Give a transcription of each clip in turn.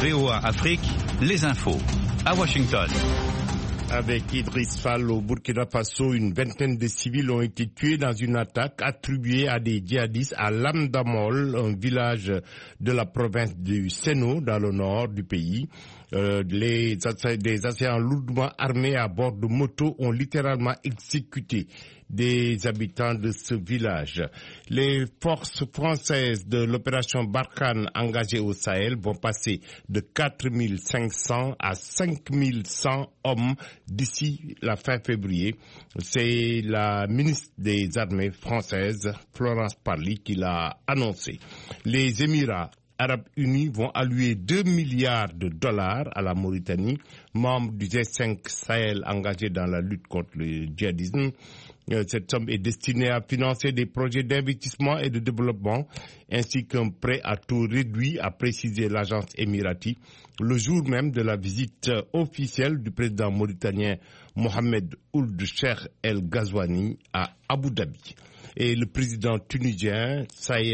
VOA Afrique, les infos. À Washington. Avec Idriss Fall au Burkina Faso, une vingtaine de civils ont été tués dans une attaque attribuée à des djihadistes à Lamdamol, un village de la province du Seno, dans le nord du pays. Des assaillants lourdement armés à bord de motos ont littéralement exécuté des habitants de ce village. Les forces françaises de l'opération Barkhane engagées au Sahel vont passer de 4500 à 5100 hommes d'ici la fin février. C'est la ministre des Armées françaises, Florence Parly, qui l'a annoncé. Les Émirats Arabes Unis vont allouer 2 milliards de dollars à la Mauritanie, membre du G5 Sahel engagé dans la lutte contre le djihadisme. Cette somme est destinée à financer des projets d'investissement et de développement, ainsi qu'un prêt à taux réduit, a précisé l'agence émirati, le jour même de la visite officielle du président mauritanien Mohamed Ould Cheikh El Ghazouani à Abu Dhabi. Et le président tunisien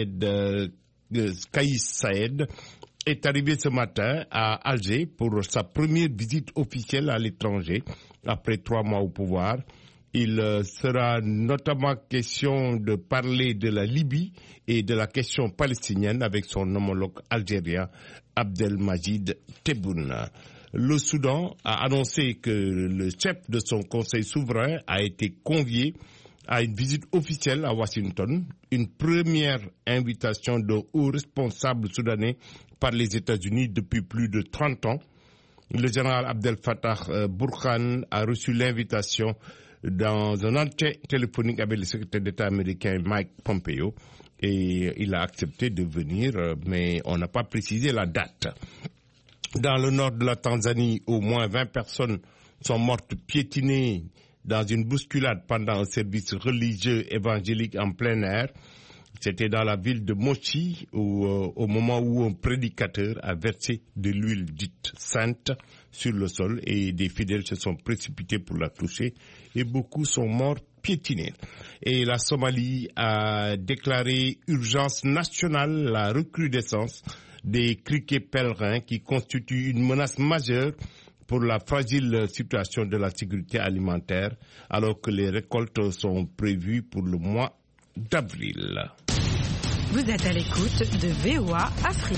Kais Saied est arrivé ce matin à Alger pour sa première visite officielle à l'étranger après 3 mois au pouvoir. Il sera notamment question de parler de la Libye et de la question palestinienne avec son homologue algérien Abdelmajid Tebboune. Le Soudan a annoncé que le chef de son conseil souverain a été convié à une visite officielle à Washington, une première invitation de hauts responsables soudanais par les États-Unis depuis plus de 30 ans. Le général Abdel Fattah Burhan a reçu l'invitation dans un entretien téléphonique avec le secrétaire d'État américain Mike Pompeo et il a accepté de venir, mais on n'a pas précisé la date. Dans le nord de la Tanzanie, au moins 20 personnes sont mortes piétinées dans une bousculade pendant un service religieux évangélique en plein air. C'était dans la ville de Mochi au moment où un prédicateur a versé de l'huile dite sainte sur le sol et des fidèles se sont précipités pour la toucher et beaucoup sont morts piétinés. Et la Somalie a déclaré urgence nationale, la recrudescence des criquets pèlerins qui constituent une menace majeure pour la fragile situation de la sécurité alimentaire, alors que les récoltes sont prévues pour le mois d'avril. Vous êtes à l'écoute de VOA Afrique.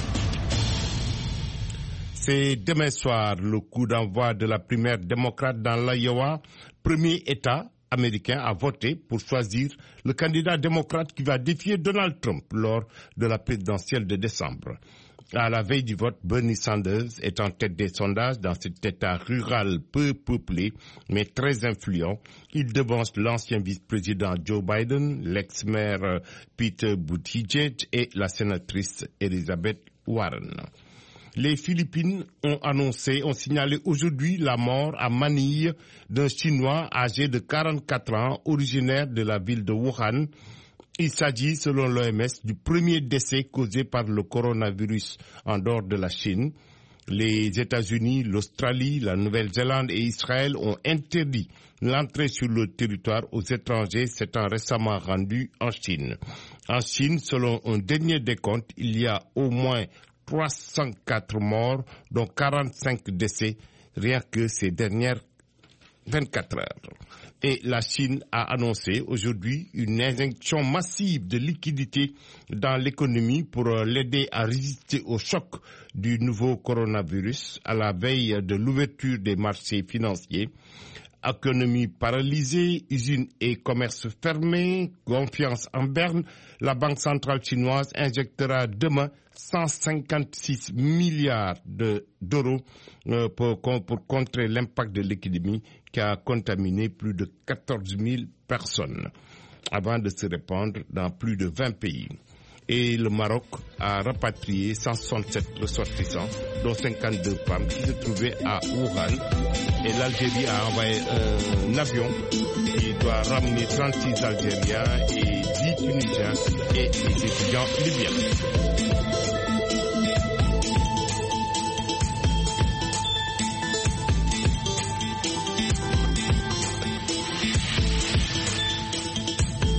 C'est demain soir le coup d'envoi de la primaire démocrate dans l'Iowa, premier État américain à voter pour choisir le candidat démocrate qui va défier Donald Trump lors de la présidentielle de décembre. À la veille du vote, Bernie Sanders est en tête des sondages dans cet État rural peu peuplé, mais très influent. Il devance l'ancien vice-président Joe Biden, l'ex-maire Pete Buttigieg et la sénatrice Elizabeth Warren. Les Philippines ont signalé aujourd'hui la mort à Manille d'un Chinois âgé de 44 ans, originaire de la ville de Wuhan. Il s'agit, selon l'OMS, du premier décès causé par le coronavirus en dehors de la Chine. Les États-Unis, l'Australie, la Nouvelle-Zélande et Israël ont interdit l'entrée sur le territoire aux étrangers s'étant récemment rendus en Chine. En Chine, selon un dernier décompte, il y a au moins 304 morts, dont 45 décès, rien que ces dernières 24 heures. Et la Chine a annoncé aujourd'hui une injection massive de liquidités dans l'économie pour l'aider à résister au choc du nouveau coronavirus à la veille de l'ouverture des marchés financiers. Économie paralysée, usines et commerces fermés, confiance en berne, la Banque centrale chinoise injectera demain 156 milliards d'euros pour contrer l'impact de l'épidémie qui a contaminé plus de 14 000 personnes avant de se répandre dans plus de 20 pays. Et le Maroc a rapatrié 167 ressortissants, dont 52 femmes qui se trouvaient à Wuhan. Et l'Algérie a envoyé un avion qui doit ramener 36 Algériens et 10 Tunisiens et des étudiants libyens.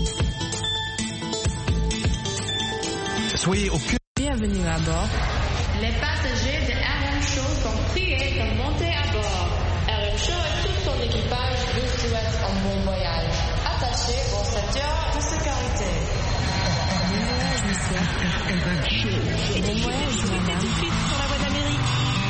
Soyez au cœur. Bienvenue à bord. Les passagers de RM Show sont priés de monter à bord. RM Show et tout son équipage vous souhaitent un bon voyage. Attachez vos ceintures de sécurité. Bon voyage, monsieur. RM Show. Bon voyage, madame. Tout de suite sur la voie d'Amérique.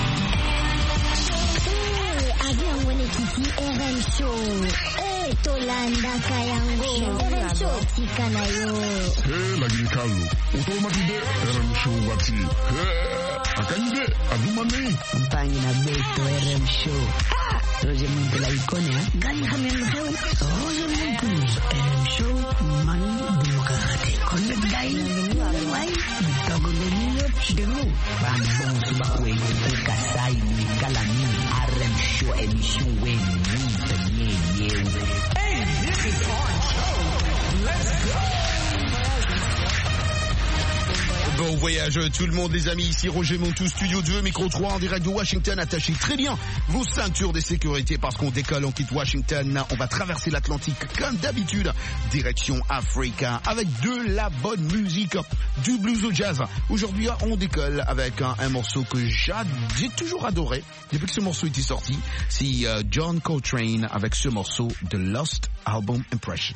Avion Wenekiti RM Show. Tolanda Kayango. RM Show Tikanayo. Lagi kalu. Otomatide RM Show bati. Akande adumane. Mpanye na beto RM Show. Roger Muntu la ikonia. Gani hamendo heu. Roger Muntu. RM Show mani demokrate. Konde dai. Wai. Bitogo de niyo chidelu. Bambon subakwe. Kasai ni kalami. RM Show emission wen. Bon voyage tout le monde les amis, ici Roger Montou, Studio 2, micro 3 en direct de Washington, attachez très bien vos ceintures de sécurité parce qu'on décolle, on quitte Washington, on va traverser l'Atlantique comme d'habitude, direction Africa avec de la bonne musique, du blues au jazz. Aujourd'hui on décolle avec un morceau que j'ai toujours adoré depuis que ce morceau était sorti, c'est John Coltrane avec ce morceau The Lost Album Impression.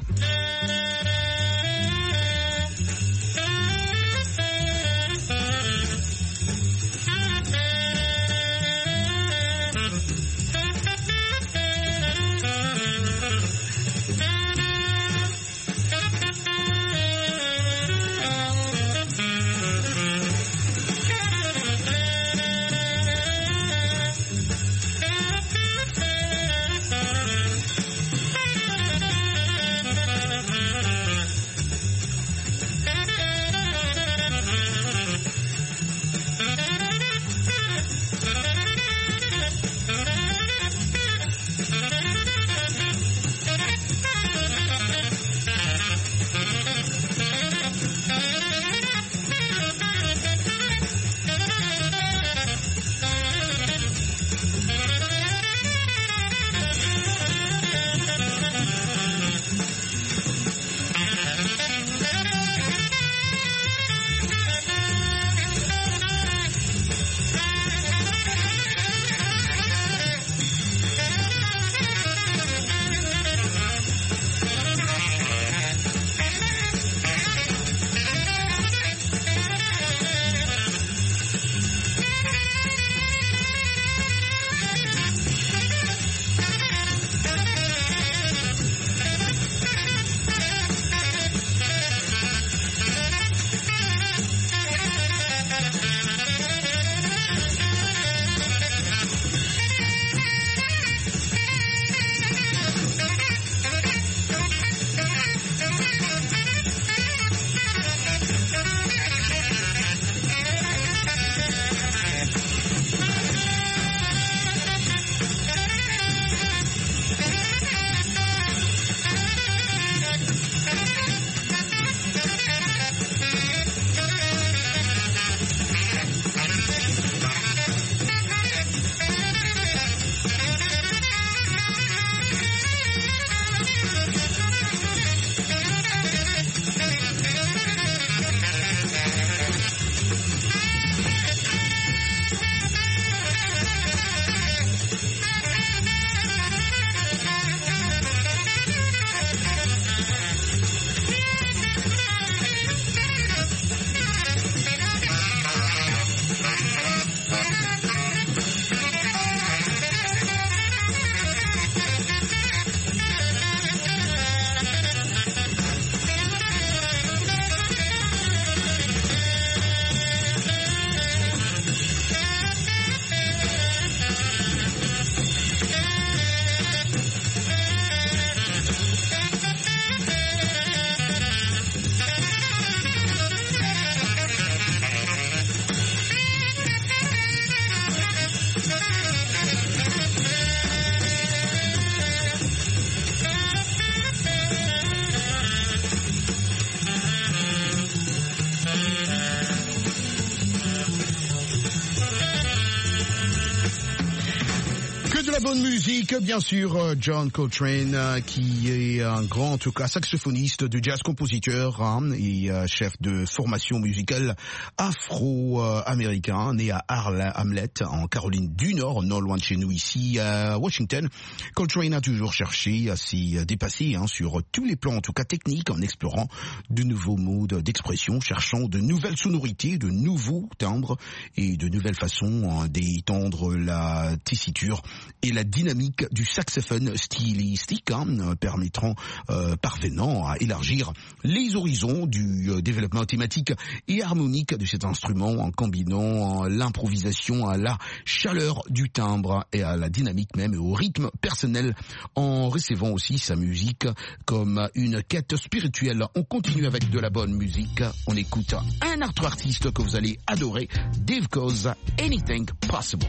la bonne musique, bien sûr, John Coltrane, qui est un grand, en tout cas, saxophoniste de jazz, compositeur et chef de formation musicale afro-américain, né à Hamlet, en Caroline du Nord, non loin de chez nous ici à Washington. Coltrane a toujours cherché à s'y dépasser sur tous les plans, en tout cas techniques, en explorant de nouveaux modes d'expression, cherchant de nouvelles sonorités, de nouveaux timbres et de nouvelles façons d'étendre la tessiture et la dynamique du saxophone stylistique, parvenant à élargir les horizons du développement thématique et harmonique de cet instrument en combinant l'improvisation à la chaleur du timbre et à la dynamique même et au rythme personnel, en recevant aussi sa musique comme une quête spirituelle. On continue avec de la bonne musique, on écoute un autre artiste que vous allez adorer, Dave Koz, Anything Possible.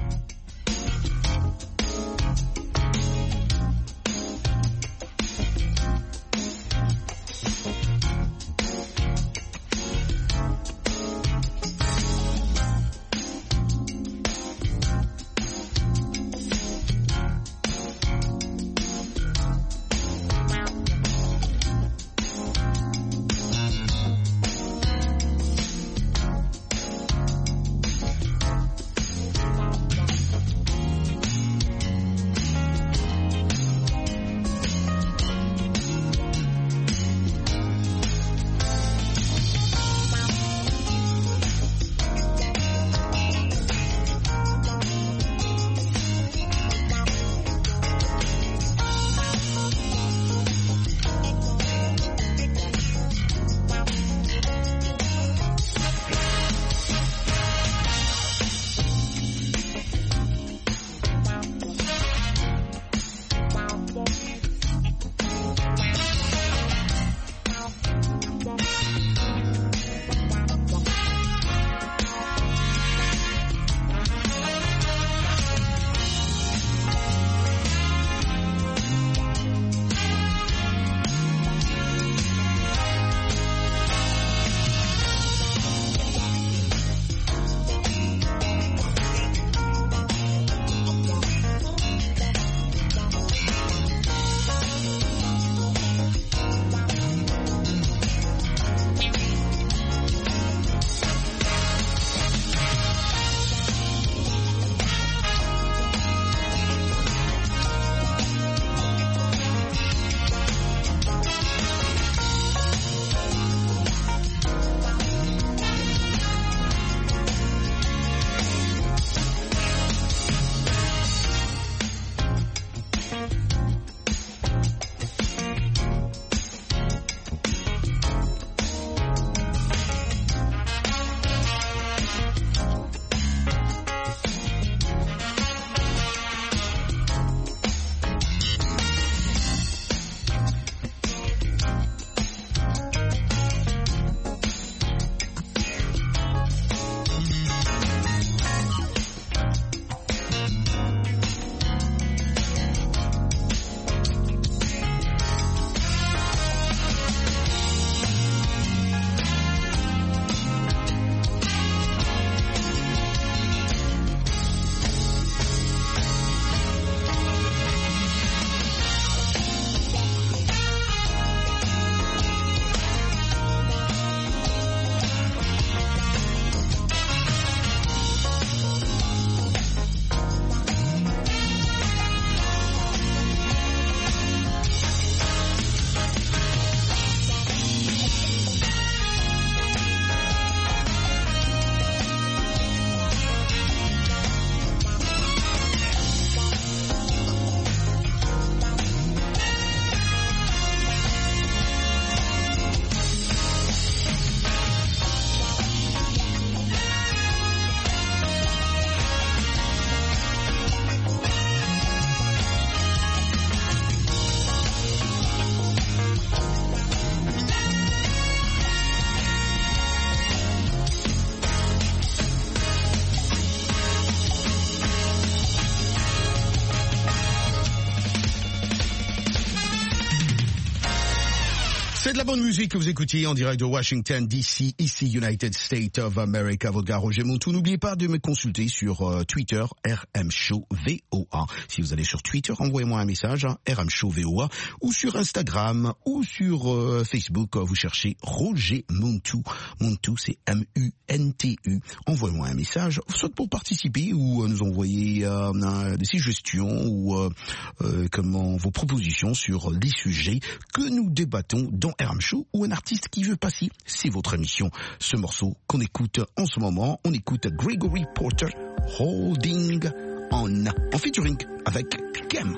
de la bonne musique que vous écoutiez en direct de Washington DC, ici United States of America. Votre gars Roger Montou. N'oubliez pas de me consulter sur Twitter, RM Show VOA. Si vous allez sur Twitter, envoyez-moi un message, RM Show VOA, ou sur Instagram, ou sur Facebook, vous cherchez Roger Montou. Montou, c'est M-U-N-T-U. Envoyez-moi un message, soit pour participer ou nous envoyer des suggestions ou vos propositions sur les sujets que nous débattons dans RM Show, ou un artiste qui veut passer. C'est votre émission. Ce morceau qu'on écoute en ce moment, on écoute Gregory Porter, Holding On, en featuring avec Kem.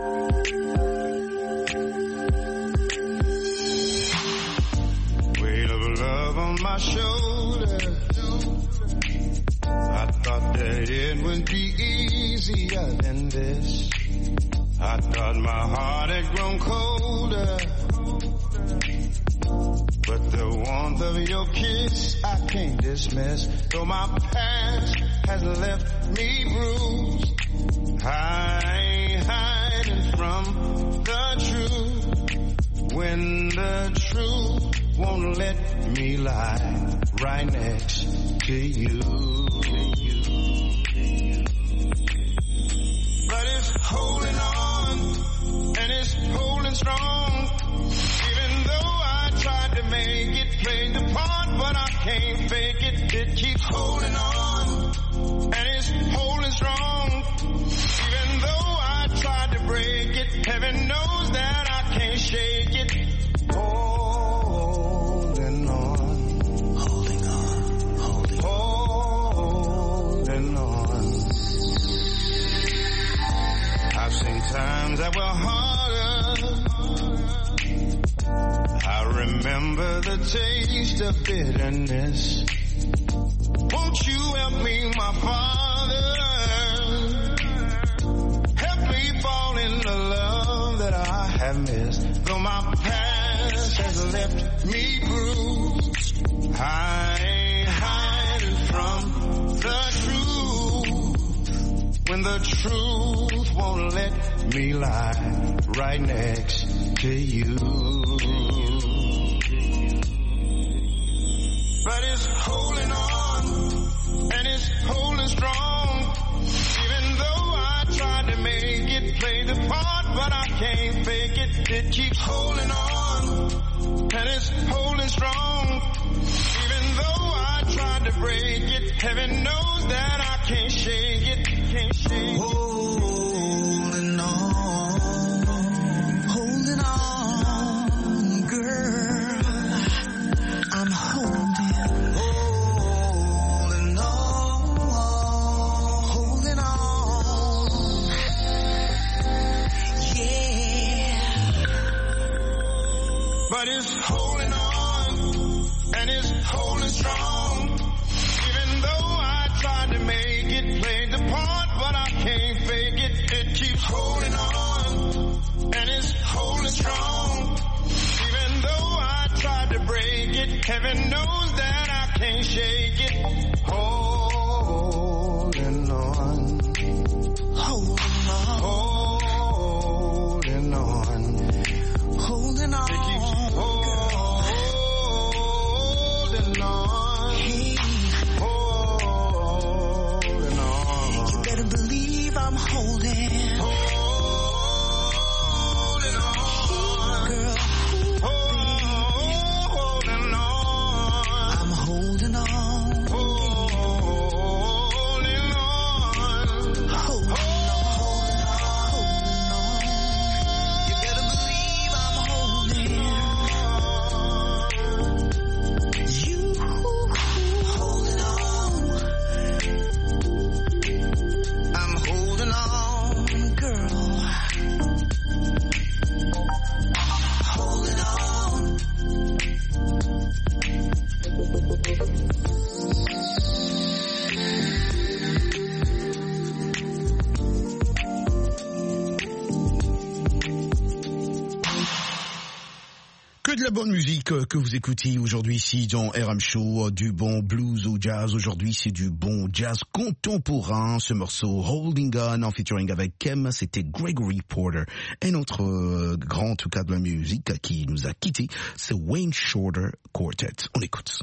Weight of love on my shoulder. I thought that it would be easier than this. I thought my heart had grown colder, but the warmth of your kiss I can't dismiss. Though my past has left me bruised, I ain't hiding from the truth. When the truth won't let me lie right next to you. But it's holding on, and it's holding strong. Even though I tried to make it, played the part, but I can't fake it. It keeps holding on, and it's holding strong. Even though I tried to break it, heaven knows that I can't shake it. Holding on, holding on, holding on. I've seen times that were harder. I remember the taste of bitterness. Won't you help me, my Father? Help me fall in the love that I have missed. Though my past has left me bruised, I ain't hiding from the truth. When the truth won't let me lie right next to you. But it's holding on, and it's holding strong. Even though I tried to make it, play the part, but I can't fake it. It keeps holding on, and it's holding strong. Even though I tried to break it, heaven knows that I can't shake it, can't shake it. Holding on, girl, I'm holding. But it's holding on, and it's holding strong. Even though I tried to make it, played the part, but I can't fake it. It keeps holding on, and it's holding strong. Even though I tried to break it, heaven knows that I can't shake it. Holding on, holding on, holding on, holding on. It keeps holding on, holding on. You better believe I'm holding. Holding on, girl. Holding on. I'm holding on. Holding on. Holding on. You better believe I'm holding. You holding on. I'm holding on, la bonne musique que vous écoutez aujourd'hui ici dans RM Show, du bon blues au jazz. Aujourd'hui, c'est du bon jazz contemporain. Ce morceau Holding On en featuring avec Kem, c'était Gregory Porter. Et notre grand, en tout cas de la musique, qui nous a quittés, c'est Wayne Shorter Quartet. On écoute.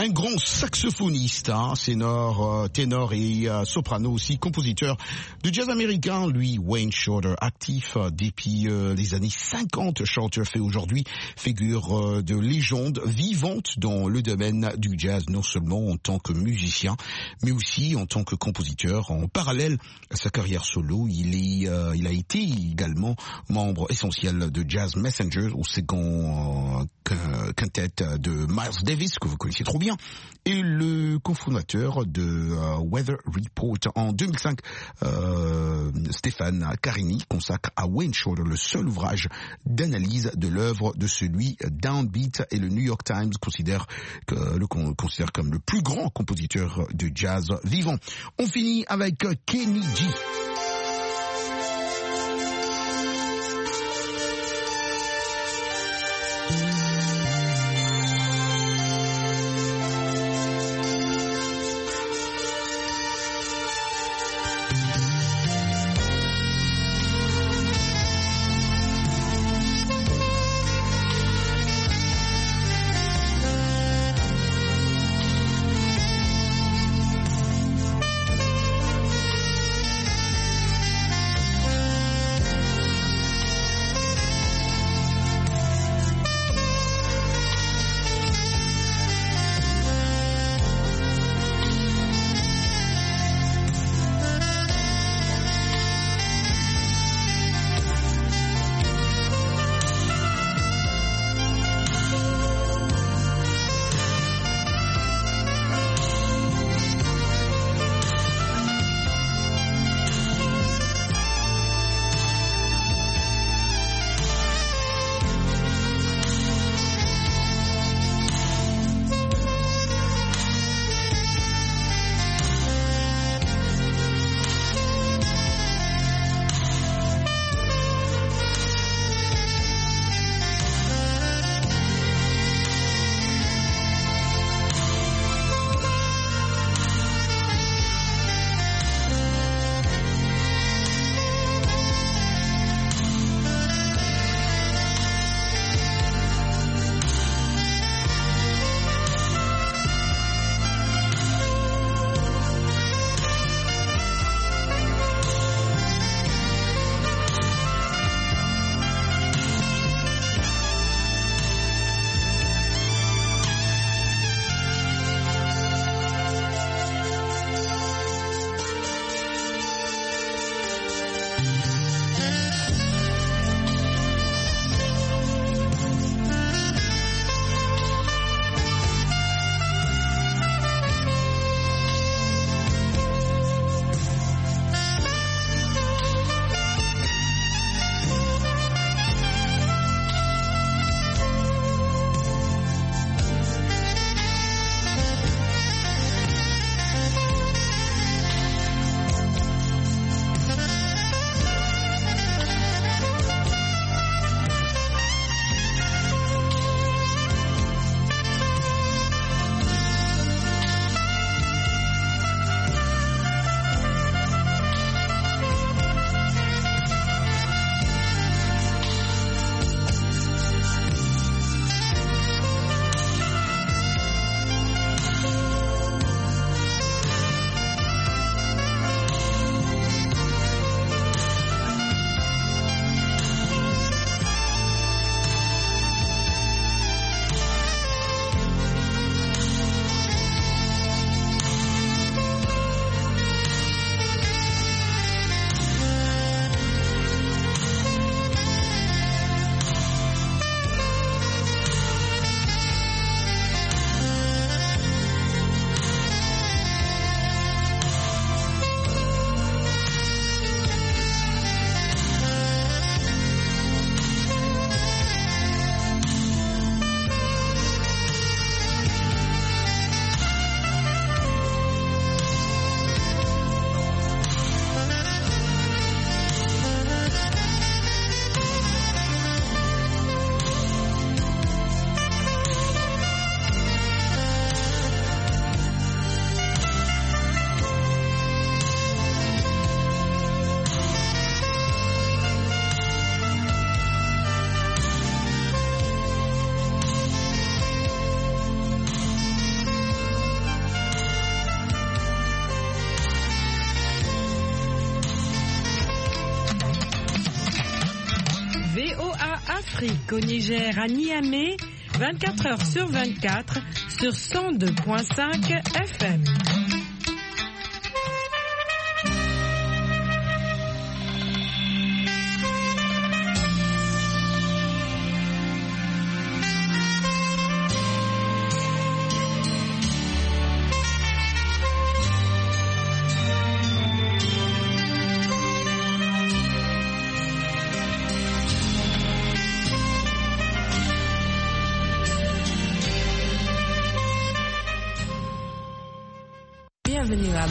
Un grand saxophoniste, ténor et soprano aussi, compositeur de jazz américain, lui, Wayne Shorter, actif depuis les années 50. Shorter fait aujourd'hui figure de légende vivante dans le domaine du jazz, non seulement en tant que musicien, mais aussi en tant que compositeur. En parallèle à sa carrière solo, il a été également membre essentiel de Jazz Messengers, au second quintet de Miles Davis, que vous connaissez trop bien, et le cofondateur de Weather Report. En 2005, Stéphane Carini consacre à Wayne Shorter le seul ouvrage d'analyse de l'œuvre de celui Downbeat, et le New York Times considère comme le plus grand compositeur de jazz vivant. On finit avec Kenny G. Afrique au Niger à Niamey, 24 heures sur 24 sur 102.5 FM. Bienvenue à